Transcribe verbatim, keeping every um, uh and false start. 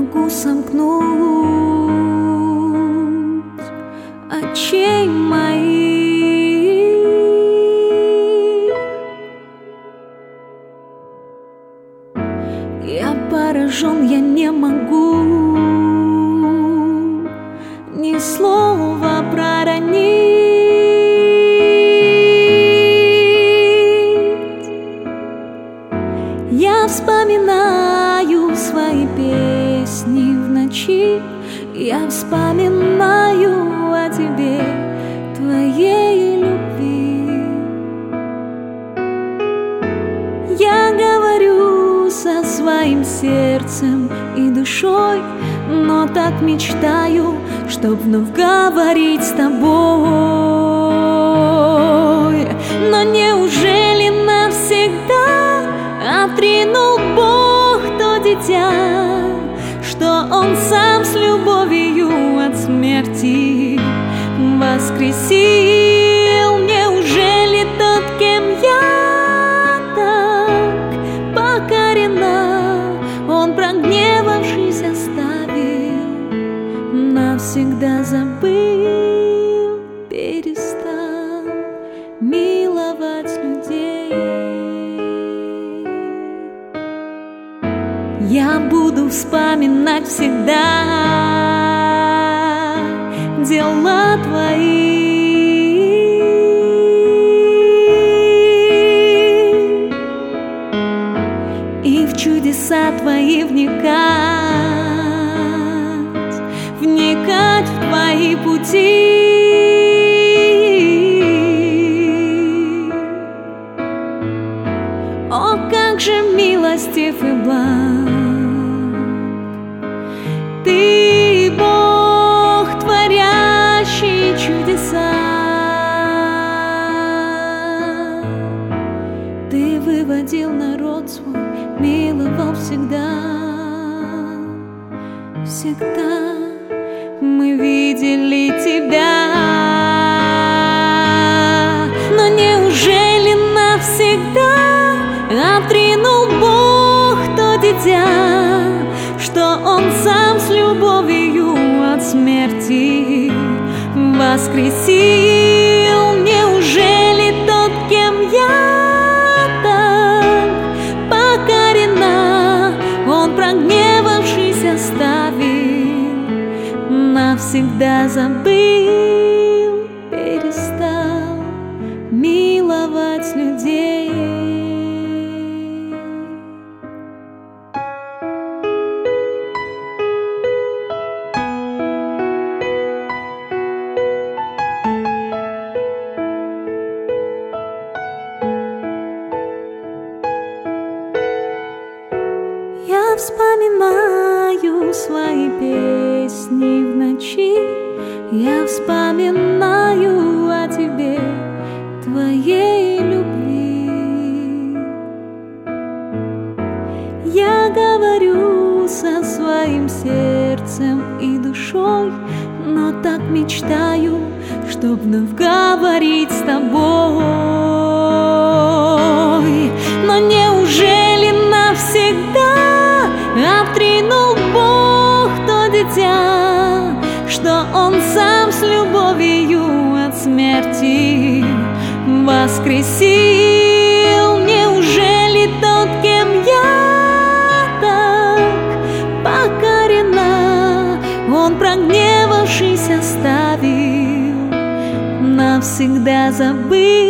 могу сомкнуть очей моих. Я поражен, я не могу ни слова проронить. Я вспоминаю свои песни в ночи, я вспоминаю о тебе, твоей любви. Я говорю со своим сердцем и душой, но так мечтаю, чтоб вновь говорить с тобой. Но неужели навсегда отринул Бог то дитя, что Он сам с любовью от смерти воскресил? Неужели тот, кем я так покорена, Он, прогневавшись, оставил, навсегда забыл, перестал миловать людей? Я буду вспоминать всегда дела твои, и в чудеса твои вникать, вникать в твои пути. О, как же милостив и благ Ты, Бог, творящий чудеса. Ты выводил народ свой, миловал всегда, всегда мы видели Тебя. Но неужели навсегда отринул Бог то дитя, что Он сам с любовью от смерти воскресил? Неужели тот, кем я так покорена, Он, прогневавшись, оставил, навсегда забыл, перестал миловать людей? Я вспоминаю свои песни в ночи, я вспоминаю о тебе, твоей любви. Я говорю со своим сердцем и душой, но так мечтаю, чтоб вновь говорить с тобой. Но неужели навсегда отринул Бог то дитя, что Он сам с любовью от смерти воскресил? Неужели тот, кем я так покорена, Он, прогневавшись, оставил, навсегда забыл,